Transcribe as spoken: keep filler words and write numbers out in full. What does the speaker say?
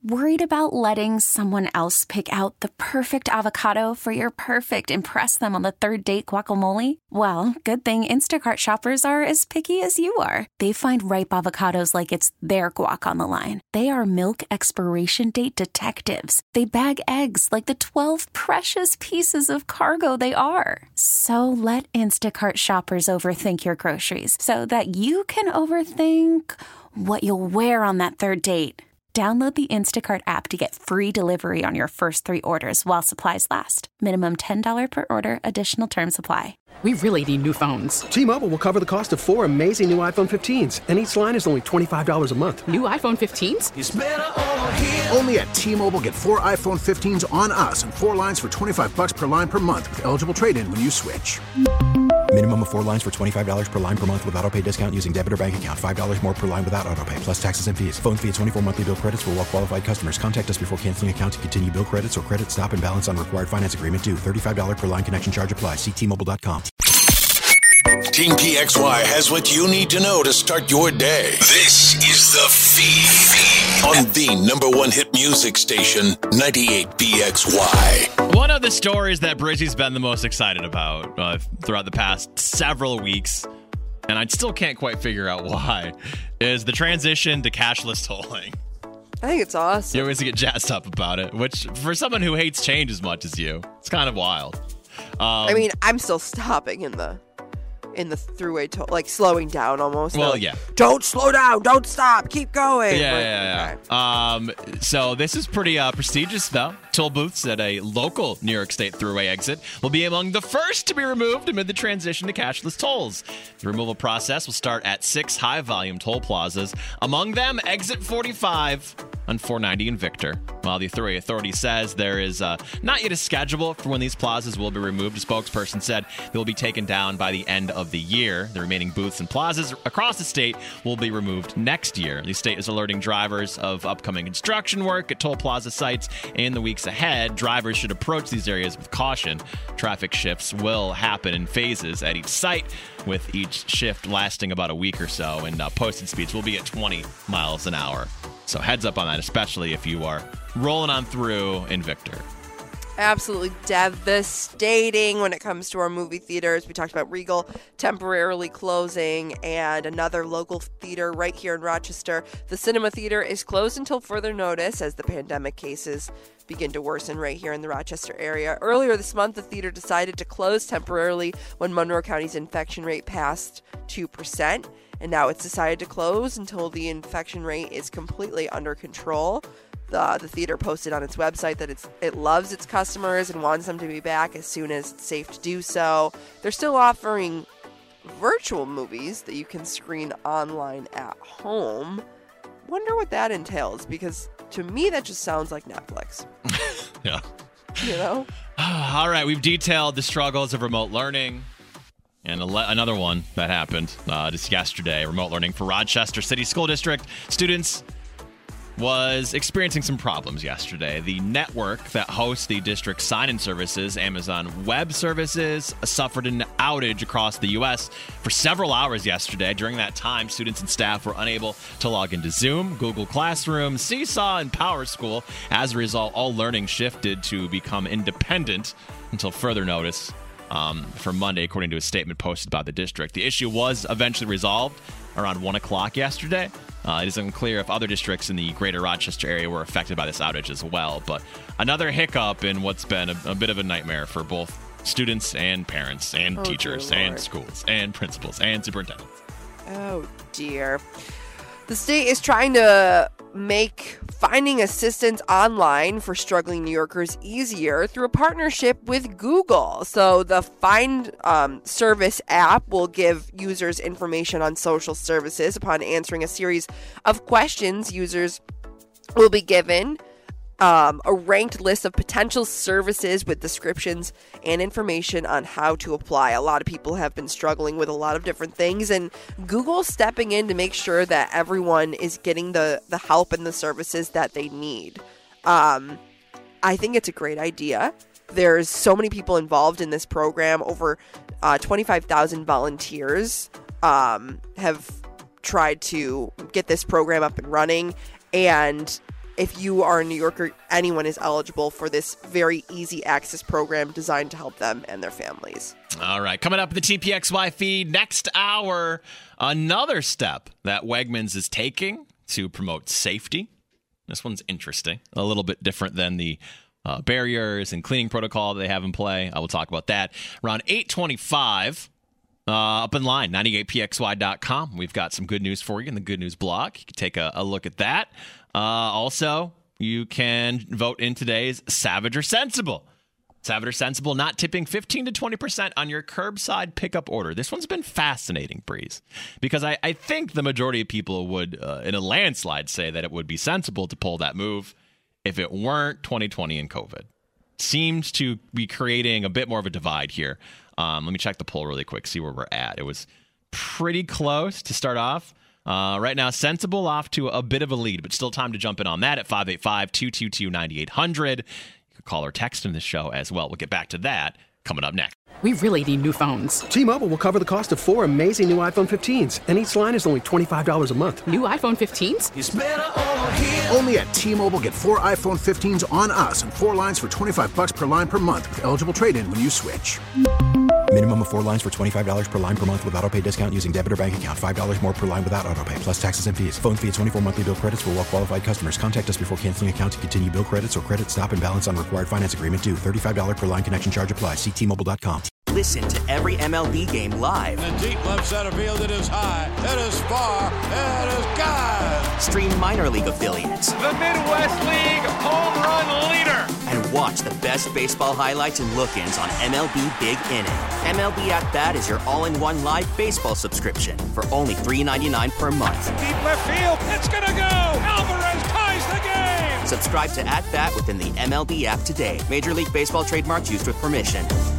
Worried about letting someone else pick out the perfect avocado for your perfect impress them on the third date guacamole? Well, good thing Instacart shoppers are as picky as you are. They find ripe avocados like it's their guac on the line. They are milk expiration date detectives. They bag eggs like the twelve precious pieces of cargo they are. So let Instacart shoppers overthink your groceries so that you can overthink what you'll wear on that third date. Download the Instacart app to get free delivery on your first three orders while supplies last. Minimum ten dollars per order. Additional terms apply. We really need new phones. T-Mobile will cover the cost of four amazing new iPhone fifteens, and each line is only twenty-five dollars a month. New iPhone fifteens? It's better over here. Only at T-Mobile, get four iPhone fifteens on us and four lines for twenty-five dollars per line per month with eligible trade-in when you switch. Minimum of four lines for twenty-five dollars per line per month with autopay discount using debit or bank account. five dollars more per line without autopay, plus taxes and fees. Phone fee at twenty-four monthly bill credits for well-qualified customers. Contact us before canceling account to continue bill credits or credit stop and balance on required finance agreement due. thirty-five dollars per line connection charge applies. See T Mobile dot com. Team P X Y has what you need to know to start your day. This is The Feed on the number one hit music station, ninety-eight P X Y. One of the stories that Brizzy's been the most excited about uh, throughout the past several weeks, and I still can't quite figure out why, is the transition to cashless tolling. I think it's awesome. You always get jazzed up about it, which for someone who hates change as much as you, it's kind of wild. Um, I mean, I'm still stopping in the in the throughway, to- like slowing down almost. Well, like, yeah. Don't slow down. Don't stop. Keep going. Yeah, but, yeah, yeah. Um, so this is pretty uh, prestigious, though. Toll booths at a local New York State Thruway exit will be among the first to be removed amid the transition to cashless tolls. The removal process will start at six high-volume toll plazas, among them Exit forty-five on four ninety and Victor. While the Thruway Authority says there is uh, not yet a schedule for when these plazas will be removed, a spokesperson said they will be taken down by the end of the year. The remaining booths and plazas across the state will be removed next year. The state is alerting drivers of upcoming construction work at toll plaza sites in the weeks ahead. Drivers should approach these areas with caution. Traffic shifts will happen in phases at each site, with each shift lasting about a week or so, and uh, posted speeds will be at twenty miles an hour. So heads up on that, especially if you are rolling on through in Victor. Absolutely devastating when it comes to our movie theaters. We talked about Regal temporarily closing and another local theater right here in Rochester. The Cinema Theater is closed until further notice as the pandemic cases begin to worsen right here in the Rochester area. Earlier this month, the theater decided to close temporarily when Monroe County's infection rate passed two percent. And now it's decided to close until the infection rate is completely under control. The, the theater posted on its website that it's it loves its customers and wants them to be back as soon as it's safe to do so. They're still offering virtual movies that you can screen online at home. Wonder what that entails, because to me that just sounds like Netflix. Yeah. You know? All right, we've detailed the struggles of remote learning. And another one that happened uh, just yesterday, remote learning for Rochester City School District students was experiencing some problems yesterday. The network that hosts the district's sign-in services, Amazon Web Services, suffered an outage across the U S for several hours yesterday. During that time, students and staff were unable to log into Zoom, Google Classroom, Seesaw, and PowerSchool. As a result, all learning shifted to become independent until further notice. Um, for Monday, according to a statement posted by the district. The issue was eventually resolved around one o'clock yesterday. Uh, it is unclear if other districts in the greater Rochester area were affected by this outage as well. But another hiccup in what's been a, a bit of a nightmare for both students and parents and oh, teachers and schools and principals and superintendents. Oh, dear. The state is trying to make finding assistance online for struggling New Yorkers easier through a partnership with Google. So the Find um, Service app will give users information on social services. Upon answering a series of questions, users will be given Um, a ranked list of potential services with descriptions and information on how to apply. A lot of people have been struggling with a lot of different things, and Google's stepping in to make sure that everyone is getting the, the help and the services that they need. Um, I think it's a great idea. There's so many people involved in this program. Over uh, twenty-five thousand volunteers um, have tried to get this program up and running, and if you are a New Yorker, anyone is eligible for this very easy access program designed to help them and their families. All right. Coming up in the T P X Y feed next hour, another step that Wegmans is taking to promote safety. This one's interesting. A little bit different than the uh, barriers and cleaning protocol that they have in play. I will talk about that around eight twenty-five. Uh, up in line, ninety-eight P X Y dot com. We've got some good news for you in the Good News blog. You can take a, a look at that. Uh, also, you can vote in today's Savage or Sensible. Savage or Sensible not tipping fifteen to twenty percent on your curbside pickup order. This one's been fascinating, Breeze, because I, I think the majority of people would, uh, in a landslide, say that it would be sensible to pull that move if it weren't twenty twenty and COVID. Seems to be creating a bit more of a divide here. Um, let me check the poll really quick, see where we're at. It was pretty close to start off. Uh, right now, Sensible off to a bit of a lead, but still time to jump in on that at five eight five, two two two, nine eight hundred. You can call or text in this show as well. We'll get back to that coming up next. We really need new phones. T-Mobile will cover the cost of four amazing new iPhone fifteens, and each line is only twenty-five dollars a month. New iPhone fifteens? It's better over here. Only at T-Mobile, get four iPhone fifteens on us and four lines for twenty-five bucks per line per month with eligible trade-in when you switch. Minimum of four lines for twenty-five dollars per line per month with autopay discount using debit or bank account. five dollars more per line without autopay, plus taxes and fees. Phone fee at twenty-four monthly bill credits for well-qualified customers. Contact us before canceling account to continue bill credits or credit stop and balance on required finance agreement due. thirty-five dollars per line connection charge applies. See T Mobile dot com. Listen to every M L B game live. In the deep left center field, it is high, it is far, it is gone. Stream minor league affiliates. The Midwest League home run leader. And watch the best baseball highlights and look-ins on M L B Big Inning. M L B At Bat is your all-in-one live baseball subscription for only three dollars and ninety-nine cents per month. Deep left field, it's gonna go. Alvarez ties the game. Subscribe to At Bat within the M L B app today. Major League Baseball trademarks used with permission.